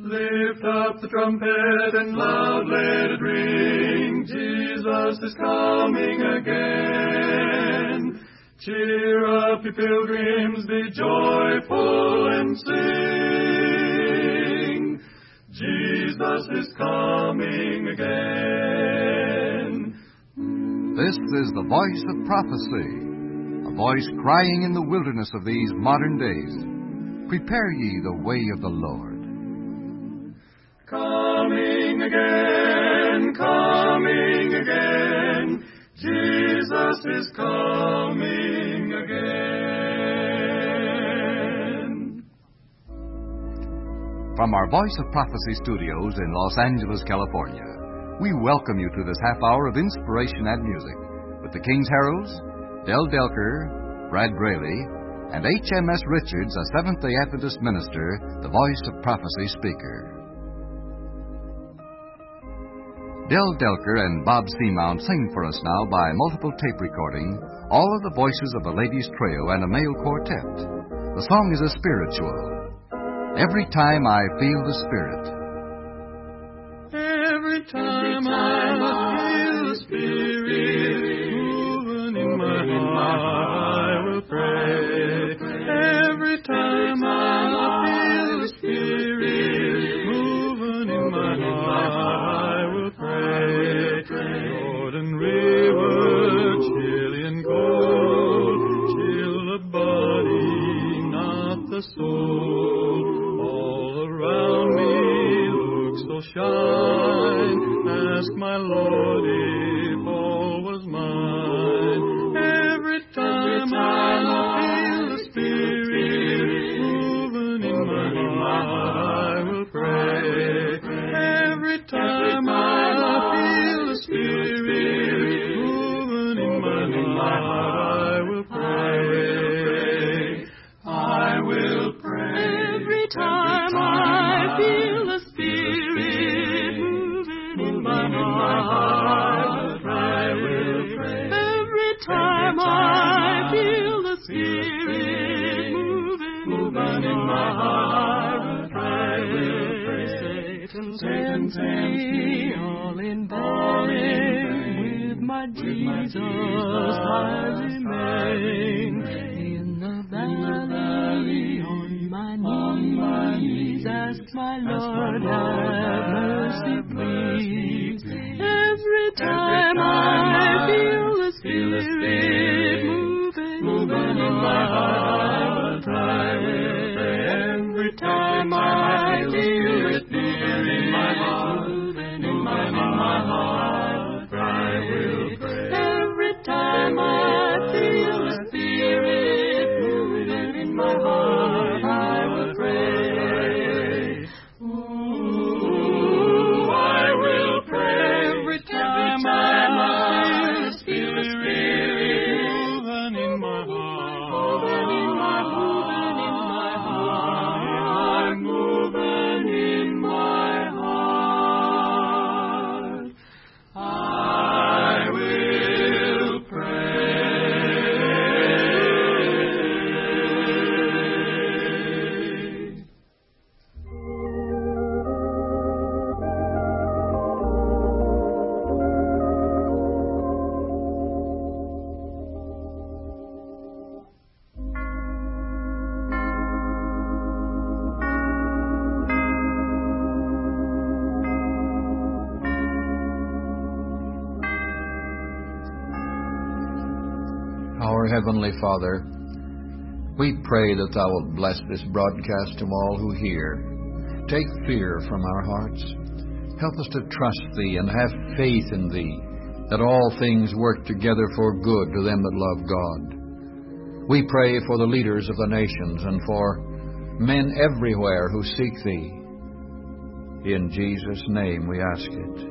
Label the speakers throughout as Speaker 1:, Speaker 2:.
Speaker 1: Lift up the trumpet and loud let it ring. Jesus is coming again. Cheer up, ye pilgrims, be joyful and sing. Jesus is coming again.
Speaker 2: This is the voice of prophecy, a voice crying in the wilderness of these modern days. Prepare ye the way of the Lord.
Speaker 1: Coming again, Jesus is coming again.
Speaker 2: From our Voice of Prophecy studios in Los Angeles, California, we welcome you to this half hour of inspiration and music with the King's Heralds, Del Delker, Brad Braley, and H.M.S. Richards, a Seventh-day Adventist minister, the Voice of Prophecy speaker. Del Delker and Bob Seamount sing for us now by multiple tape recording all of the voices of a ladies' trio and a male quartet. The song is a spiritual. Every time I feel the Spirit.
Speaker 1: Every time I feel the Spirit moving in my heart, I will pray. Every time I feel the Spirit moving in my heart, I will pray. Jordan River, chilly and cold, chill the body, not the soul. All around me looks so shine. Ask my Lord if all was mine. Every time I feel the Spirit moving in my heart, I will pray. Every time I feel the Spirit moving in my heart, I will pray. I will pray. Every time I feel the Spirit moving in my heart, I will pray. Every time I feel the Spirit moving in my heart, I will pray. Satan tempts me, all in vain. With my Jesus I remain. In the valley, on my knees, ask my Lord, have mercy, please. Every time I feel the Spirit moving in my heart, I will pray. Every time I feel the Spirit in my heart, I will pray. Every time I feel the Spirit moving in my heart, I will pray. Ooh, I will pray. Every time I feel the Spirit moving in my heart, moving in my heart, I will pray.
Speaker 3: Our Heavenly Father, we pray that Thou wilt bless this broadcast to all who hear. Take fear from our hearts. Help us to trust Thee and have faith in Thee, that all things work together for good to them that love God. We pray for the leaders of the nations and for men everywhere who seek Thee. In Jesus' name we ask it.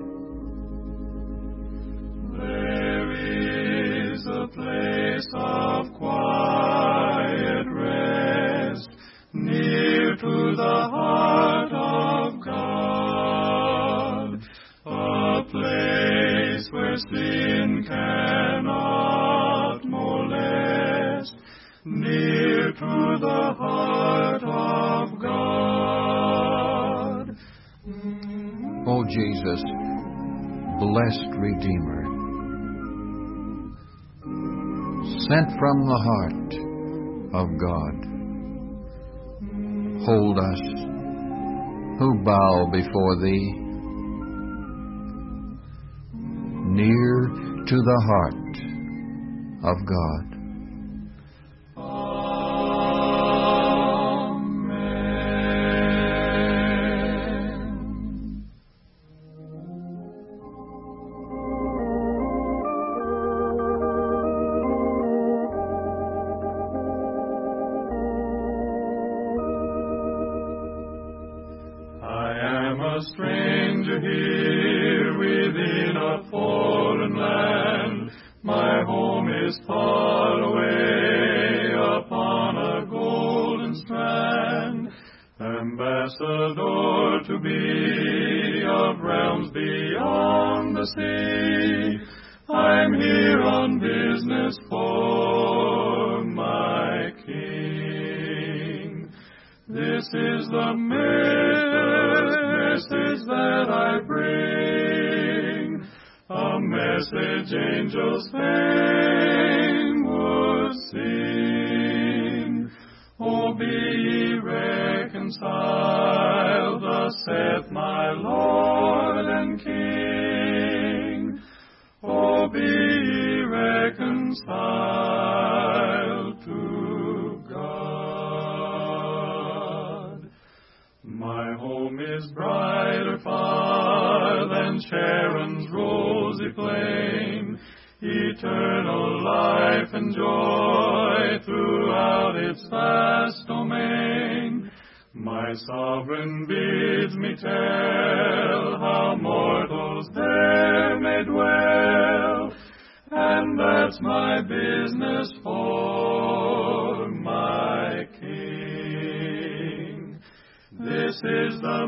Speaker 1: There is a place of quiet rest near to the heart of God, a place where sin cannot molest, near to the heart of God.
Speaker 3: Jesus, blessed Redeemer, sent from the heart of God, hold us who bow before Thee, near to the heart of God.
Speaker 1: A stranger here within a foreign land. My home is far away upon a golden strand. Ambassador to be of realms beyond the sea. I'm here on business for my King. This is the message that I bring, a message angels fain would sing. Oh, be ye reconciled, thus saith my Lord and King. Oh, be ye reconciled to God. My home is brighter far than Sharon's rosy plain, eternal life and joy throughout its vast domain. My sovereign bids me tell how mortals there may dwell, and that's my business for my King. This is the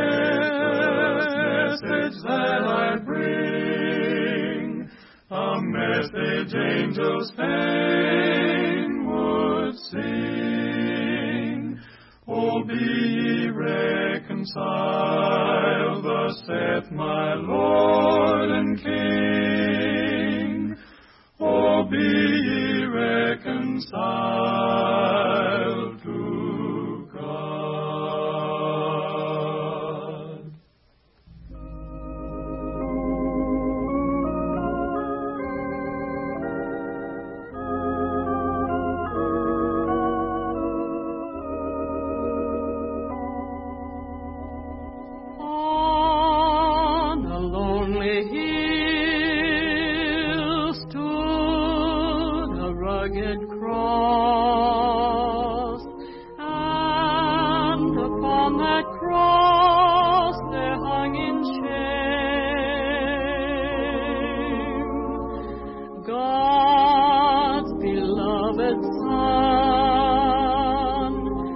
Speaker 1: message that I bring, a message angels fain would sing. Oh, be ye reconciled, thus saith my Lord and King. Oh, be ye reconciled to God.
Speaker 4: On a lonely hill stood a rugged cross, and upon that cross there hung in shame God's beloved Son,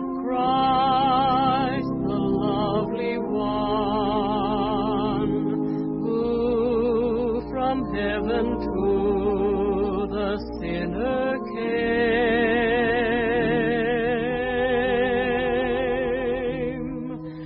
Speaker 4: Christ the lovely one, who from heaven to the sinner came.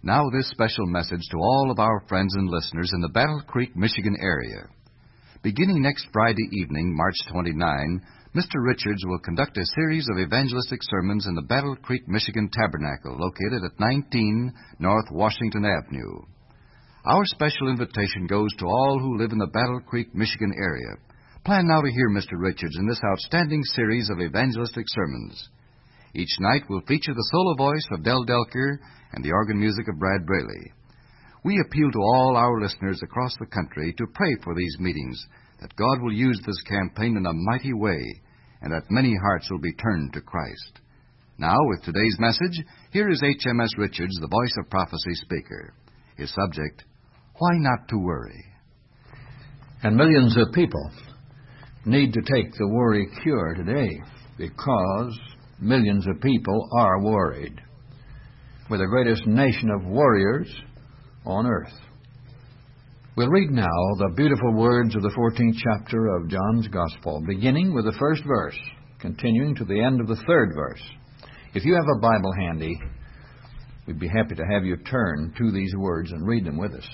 Speaker 2: Now this special message to all of our friends and listeners in the Battle Creek, Michigan area. Beginning next Friday evening, March 29, Mr. Richards will conduct a series of evangelistic sermons in the Battle Creek, Michigan Tabernacle, located at 19 North Washington Avenue. Our special invitation goes to all who live in the Battle Creek, Michigan area. Plan now to hear Mr. Richards in this outstanding series of evangelistic sermons. Each night will feature the solo voice of Del Delker and the organ music of Brad Braley. We appeal to all our listeners across the country to pray for these meetings, that God will use this campaign in a mighty way, and that many hearts will be turned to Christ. Now, with today's message, here is HMS Richards, the Voice of Prophecy speaker. His subject, Why Not to Worry?
Speaker 3: And millions of people need to take the worry cure today, because millions of people are worried. We're the greatest nation of warriors on earth. We'll read now the beautiful words of the 14th chapter of John's Gospel, beginning with the first verse, continuing to the end of the third verse. If you have a Bible handy, we'd be happy to have you turn to these words and read them with us.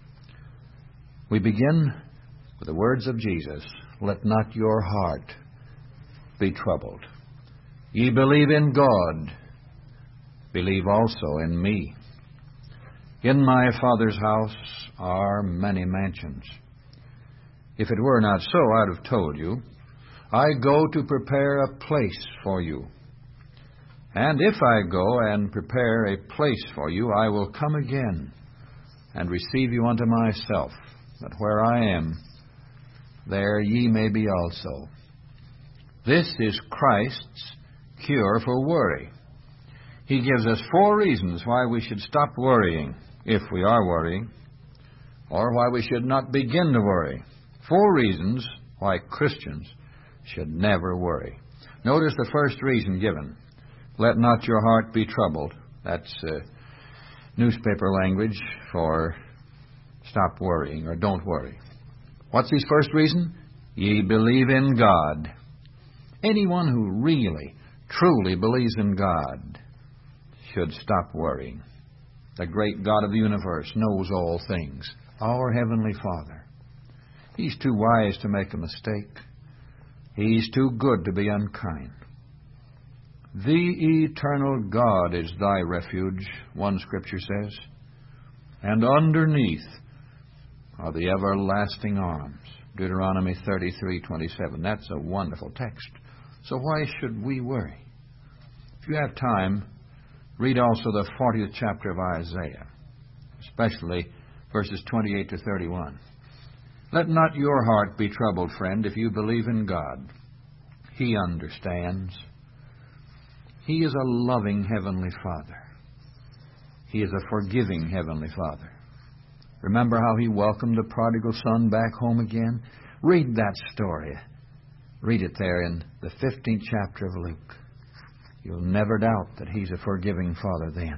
Speaker 3: We begin with the words of Jesus, Let not your heart be troubled. Ye believe in God, believe also in me. In my Father's house are many mansions. If it were not so, I'd have told you. I go to prepare a place for you. And if I go and prepare a place for you, I will come again and receive you unto myself, that where I am, there ye may be also. This is Christ's cure for worry. He gives us 4 reasons why we should stop worrying, if we are worrying, or why we should not begin to worry. 4 reasons why Christians should never worry. Notice the first reason given. Let not your heart be troubled. That's newspaper language for stop worrying or don't worry. What's his first reason? Ye believe in God. Anyone who really, truly believes in God should stop worrying. The great God of the universe knows all things. Our Heavenly Father. He's too wise to make a mistake. He's too good to be unkind. The eternal God is thy refuge, one Scripture says, and underneath are the everlasting arms. Deuteronomy 33:27. That's a wonderful text. So why should we worry? If you have time, read also the 40th chapter of Isaiah, especially verses 28 to 31. Let not your heart be troubled, friend, if you believe in God. He understands. He is a loving Heavenly Father. He is a forgiving Heavenly Father. Remember how He welcomed the prodigal son back home again? Read that story. Read it there in the 15th chapter of Luke. You'll never doubt that He's a forgiving Father then.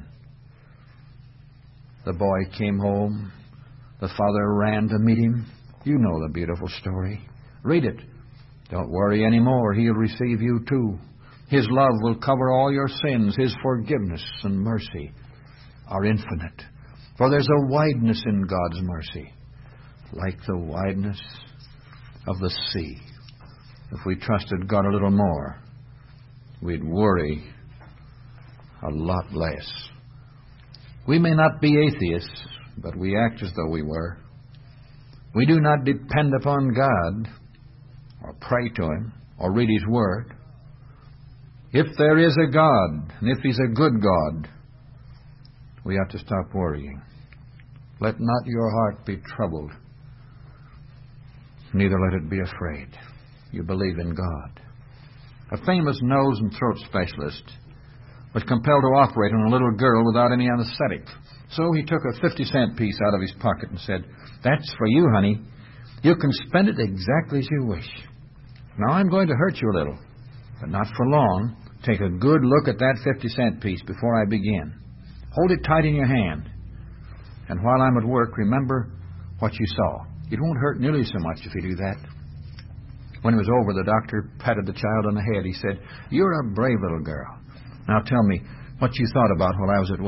Speaker 3: The boy came home. The father ran to meet him. You know the beautiful story. Read it. Don't worry anymore. He'll receive you too. His love will cover all your sins. His forgiveness and mercy are infinite. For there's a wideness in God's mercy, like the wideness of the sea. If we trusted God a little more, we'd worry a lot less. We may not be atheists, but we act as though we were. We do not depend upon God, or pray to Him, or read His Word. If there is a God, and if He's a good God, we have to stop worrying. Let not your heart be troubled, neither let it be afraid. You believe in God. A famous nose and throat specialist was compelled to operate on a little girl without any anesthetic. So he took a 50-cent piece out of his pocket and said, "That's for you, honey. You can spend it exactly as you wish. Now I'm going to hurt you a little, but not for long. Take a good look at that 50-cent piece before I begin. Hold it tight in your hand. And while I'm at work, remember what you saw. It won't hurt nearly so much if you do that." When it was over, the doctor patted the child on the head. He said, "You're a brave little girl. Now tell me what you thought about while I was at work."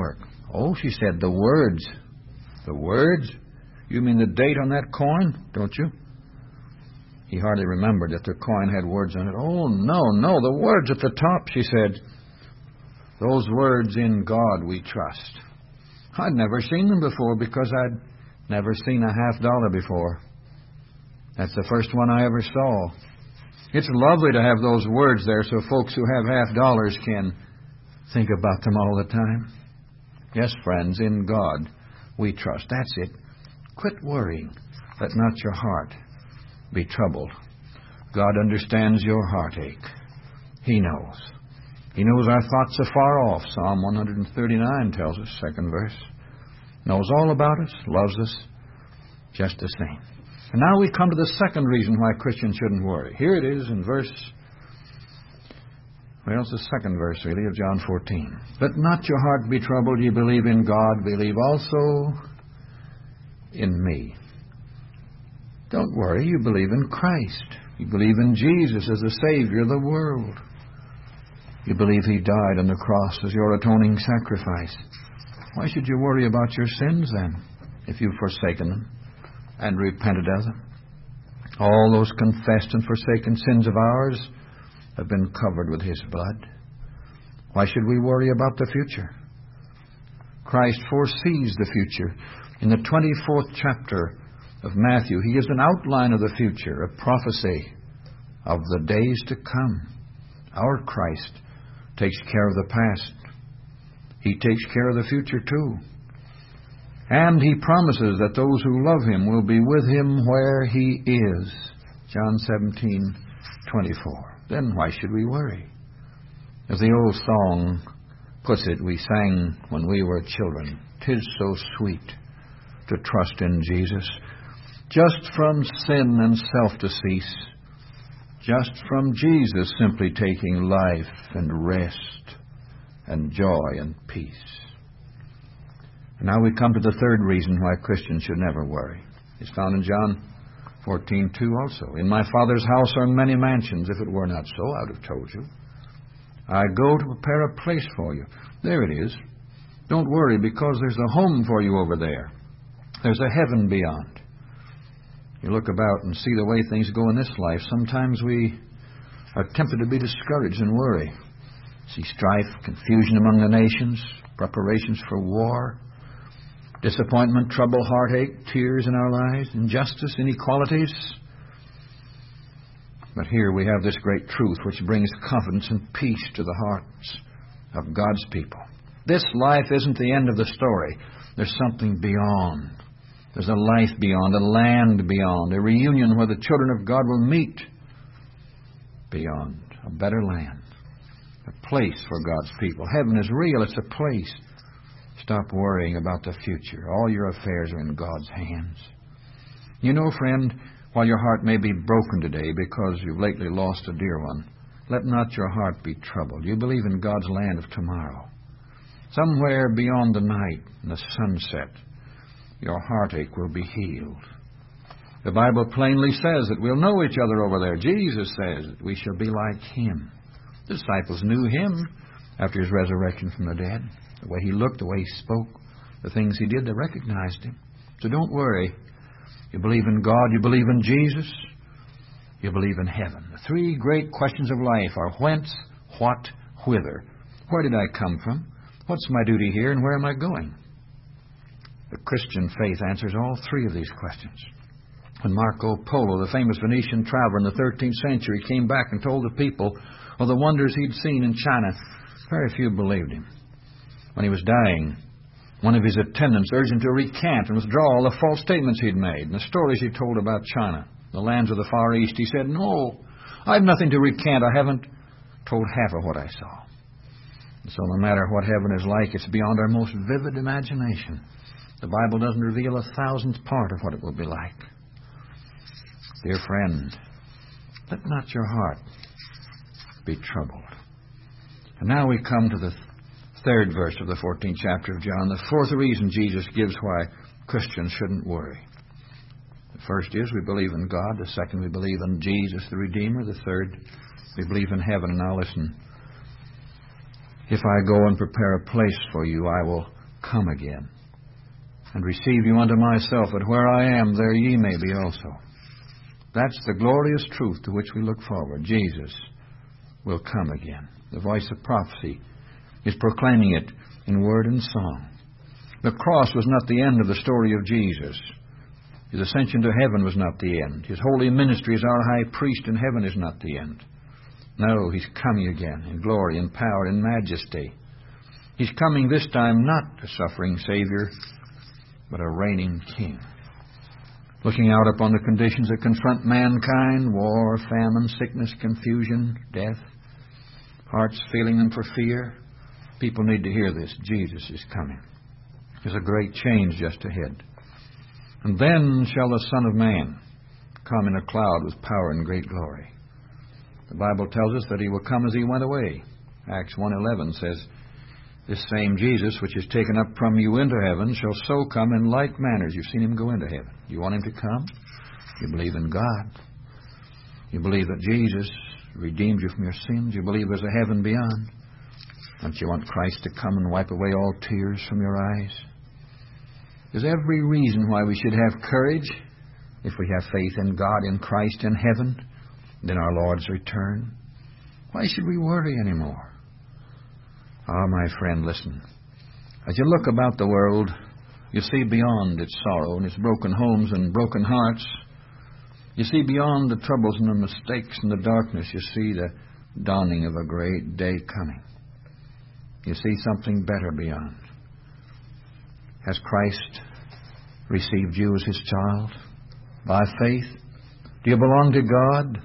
Speaker 3: Oh, she said, the words. The words? You mean the date on that coin, don't you? He hardly remembered that the coin had words on it. Oh, no, the words at the top, she said. Those words, in God we trust. I'd never seen them before because I'd never seen a $50 before. That's the first one I ever saw. It's lovely to have those words there so folks who have $50 can think about them all the time. Yes, friends, in God we trust. That's it. Quit worrying. Let not your heart be troubled. God understands your heartache. He knows. He knows our thoughts are far off. Psalm 139 tells us, second verse. Knows all about us, loves us just the same. And now we come to the second reason why Christians shouldn't worry. Here it is in it's the second verse, really, of John 14. Let not your heart be troubled. You believe in God, believe also in me. Don't worry, you believe in Christ. You believe in Jesus as the Savior of the world. You believe He died on the cross as your atoning sacrifice. Why should you worry about your sins then, if you've forsaken them and repented of them? All those confessed and forsaken sins of ours have been covered with His blood. Why should we worry about the future? Christ foresees the future. In the 24th chapter of Matthew, He gives an outline of the future, a prophecy of the days to come. Our Christ takes care of the past. He takes care of the future too. And He promises that those who love Him will be with Him where He is. John 17:24. Then why should we worry? As the old song puts it, we sang when we were children, "'Tis so sweet to trust in Jesus, just from sin and self to cease, just from Jesus simply taking life and rest and joy and peace." And now we come to the third reason why Christians should never worry. It's found in John 14:2 also. In my Father's house are many mansions. If it were not so, I would have told you. I go to prepare a place for you. There it is. Don't worry, because there's a home for you over there. There's a heaven beyond. You look about and see the way things go in this life. Sometimes we are tempted to be discouraged and worry. See strife, confusion among the nations, preparations for war, disappointment, trouble, heartache, tears in our lives, injustice, inequalities. But here we have this great truth which brings confidence and peace to the hearts of God's people. This life isn't the end of the story. There's something beyond. There's a life beyond, a land beyond, a reunion where the children of God will meet beyond, a better land, a place for God's people. Heaven is real. It's a place. Stop worrying about the future. All your affairs are in God's hands. You know, friend, while your heart may be broken today because you've lately lost a dear one, let not your heart be troubled. You believe in God's land of tomorrow. Somewhere beyond the night and the sunset, your heartache will be healed. The Bible plainly says that we'll know each other over there. Jesus says that we shall be like Him. The disciples knew Him after His resurrection from the dead. The way He looked, the way He spoke, the things He did, they recognized Him. So don't worry. You believe in God, you believe in Jesus, you believe in heaven. The three great questions of life are whence, what, whither. Where did I come from? What's my duty here, and where am I going? The Christian faith answers all three of these questions. When Marco Polo, the famous Venetian traveler in the 13th century, came back and told the people of the wonders he'd seen in China, very few believed him. When he was dying, one of his attendants urged him to recant and withdraw all the false statements he'd made and the stories he told about China, the lands of the Far East. He said, "No, I've nothing to recant. I haven't told half of what I saw." And so no matter what heaven is like, it's beyond our most vivid imagination. The Bible doesn't reveal 1,000th part of what it will be like. Dear friend, let not your heart be troubled. And now we come to the third verse of the 14th chapter of John, the fourth reason Jesus gives why Christians shouldn't worry. The first is we believe in God. The second, we believe in Jesus, the Redeemer. The third, we believe in heaven. And now listen. If I go and prepare a place for you, I will come again, and receive you unto myself, that where I am, there ye may be also. That's the glorious truth to which we look forward. Jesus will come again. The voice of prophecy is proclaiming it in word and song. The cross was not the end of the story of Jesus. His ascension to heaven was not the end. His holy ministry as our high priest in heaven is not the end. No, He's coming again in glory and power and majesty. He's coming this time not a suffering Savior, but a reigning King. Looking out upon the conditions that confront mankind, war, famine, sickness, confusion, death, hearts feeling them for fear, people need to hear this. Jesus is coming. There's a great change just ahead. And then shall the Son of Man come in a cloud with power and great glory. The Bible tells us that He will come as He went away. Acts 1:11 says, this same Jesus, which is taken up from you into heaven, shall so come in like manner as you've seen Him go into heaven. You want Him to come? You believe in God. You believe that Jesus redeemed you from your sins. You believe there's a heaven beyond. Don't you want Christ to come and wipe away all tears from your eyes? There's every reason why we should have courage if we have faith in God, in Christ, in heaven, and in our Lord's return. Why should we worry anymore? Ah, my friend, listen. As you look about the world, you see beyond its sorrow and its broken homes and broken hearts. You see beyond the troubles and the mistakes and the darkness. You see the dawning of a great day coming. You see something better beyond. Has Christ received you as His child by faith? Do you belong to God?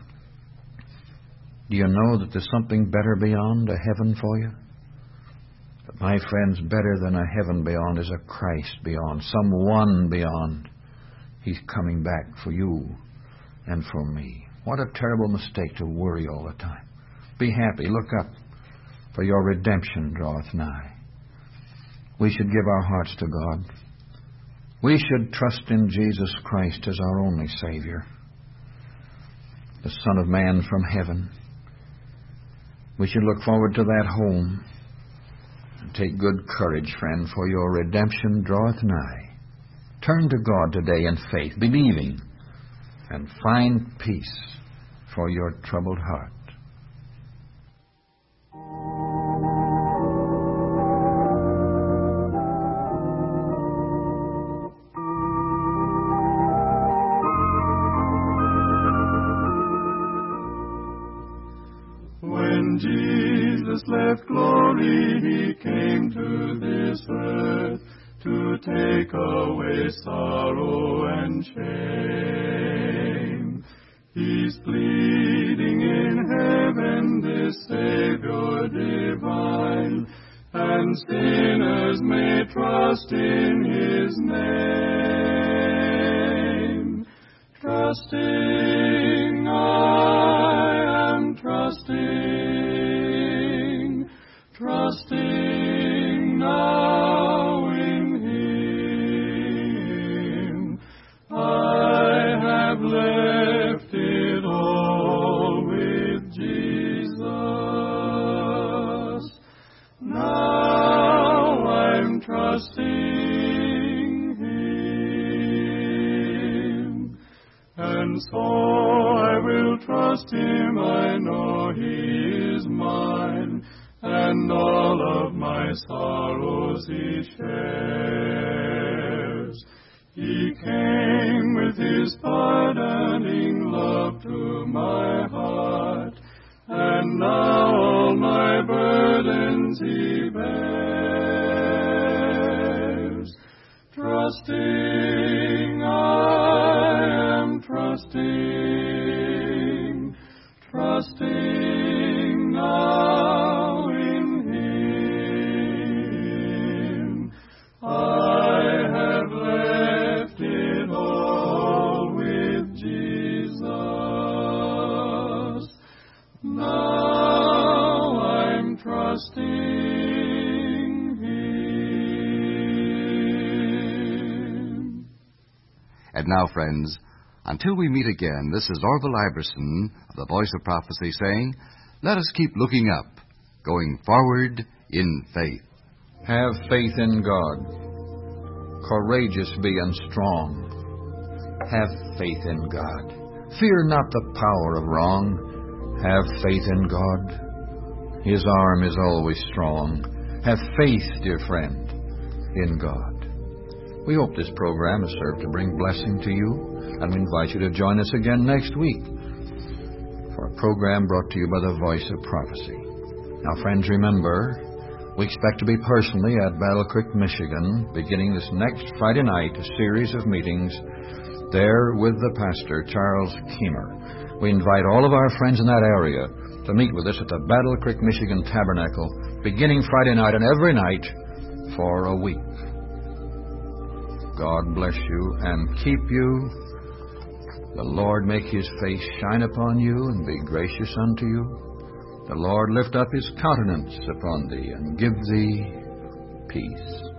Speaker 3: Do you know that there's something better beyond, a heaven for you? But my friends, better than a heaven beyond is a Christ beyond, someone beyond. He's coming back for you and for me. What a terrible mistake to worry all the time. Be happy, look up, for your redemption draweth nigh. We should give our hearts to God. We should trust in Jesus Christ as our only Savior, the Son of Man from heaven. We should look forward to that home. And take good courage, friend, for your redemption draweth nigh. Turn to God today in faith, believing, and find peace for your troubled heart.
Speaker 1: When Jesus left glory, He came to this earth to take away sorrow and shame. He's pleading in heaven, this Savior divine, and sinners may trust in His name. Trusting, I am trusting, trusting now in Him. I have left it all with Jesus. Now I'm trusting Him. And so I will trust Him. I know He is mine, and all of my sorrows He shares. He came with His pardoning love to my heart, and now all my burdens He bears. Trusting, I am trusting, trusting now in Him. I have left it all with Jesus. Now I'm trusting Him.
Speaker 2: And now, friends, until we meet again, this is Orville Iverson of the Voice of Prophecy saying, let us keep looking up, going forward in faith.
Speaker 3: Have faith in God. Courageous be and strong. Have faith in God. Fear not the power of wrong. Have faith in God. His arm is always strong. Have faith, dear friend, in God. We hope this program has served to bring blessing to you, and we invite you to join us again next week for a program brought to you by the Voice of Prophecy. Now, friends, remember, we expect to be personally at Battle Creek, Michigan, beginning this next Friday night, a series of meetings there with the pastor, Charles Keemer. We invite all of our friends in that area to meet with us at the Battle Creek, Michigan Tabernacle, beginning Friday night and every night for a week. God bless you and keep you. The Lord make His face shine upon you and be gracious unto you. The Lord lift up His countenance upon thee and give thee peace.